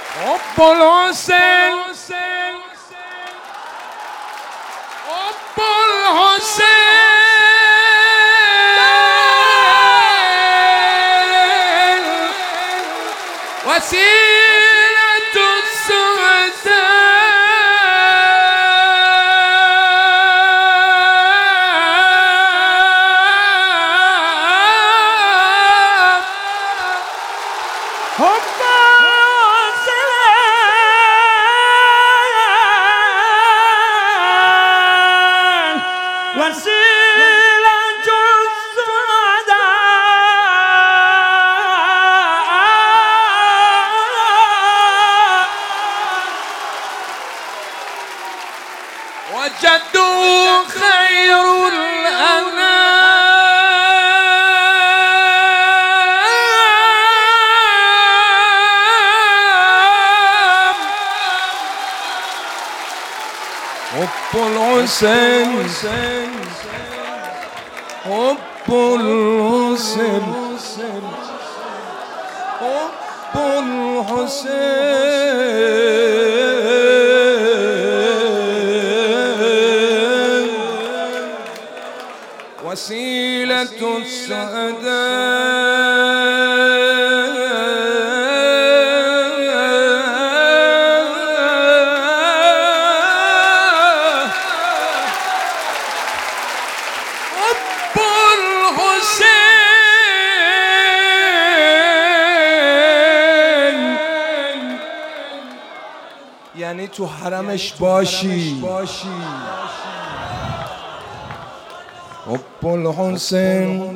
حب الحسين حب الحسين وسيلة السعداء وسيلة السعداء وجدوا خير الأنام حب الحسين حب الحسين حب الحسين وسيلة السعداء حب الحسين یعنی تو حرمش باشی حب الحسین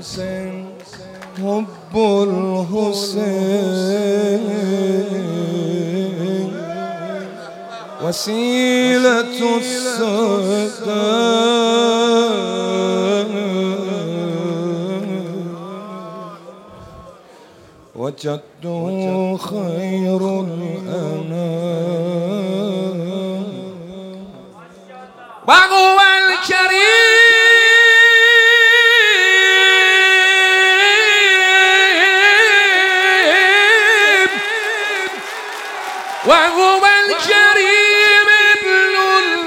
حب الحسين وسيلة السعداء وجدته خير الأنام وهو الكريم وهو الكريم ابن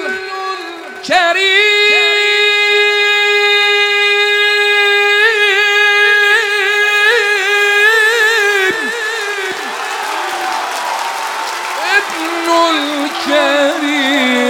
الكريم ابن الكريم